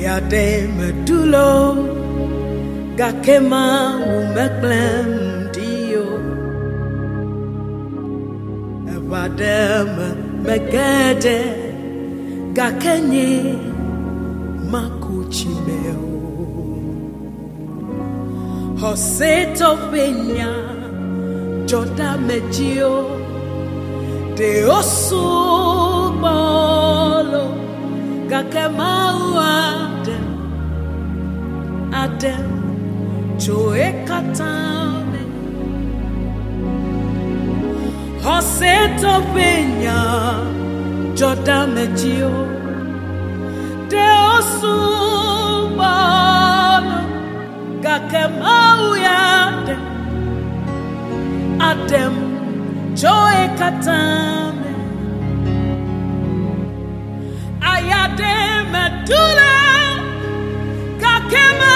Ayade medulo gakema umeklem dio Evadem megede gakenye makuchimeo Hoseto penya joda mejio de osubolo gakema Adem Joe Katame Hoseto Penya Joda Mejio Deosu Balo Gakemau Adem Joe Katame Ayade Medula Gakema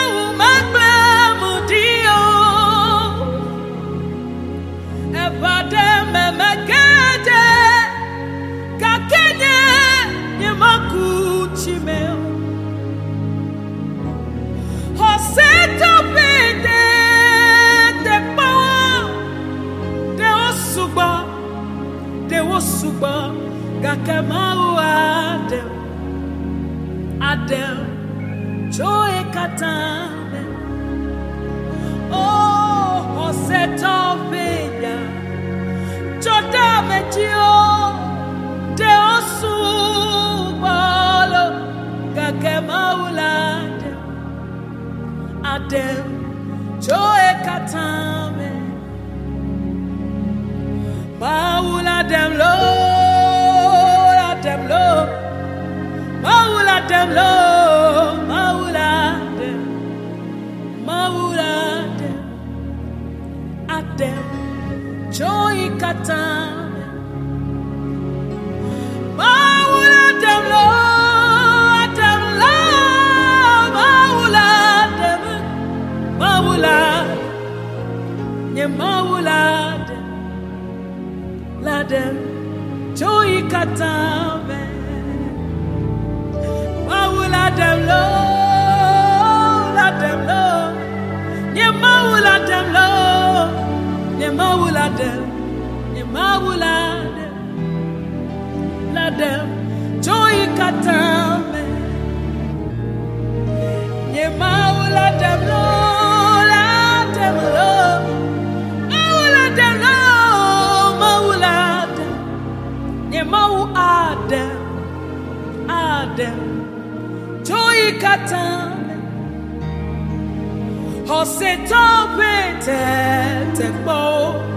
Adem Joe Katame Oh Hoseto Penya Joda Mejio De Osubalo Gakemaulade Adem Joe Katame Mauladem lo Mauladem lo Mauladem Adem Joy Katame Mauladem lo Mauladem Ladem Joy Katame Mauladem lo Ladem lo Mauladem lo Mauladem Ladem Joy Katame Mauladem lo Ladem lo Mauladem lo Mauladem Adem Joy Katame Hoseto Pete Tekbo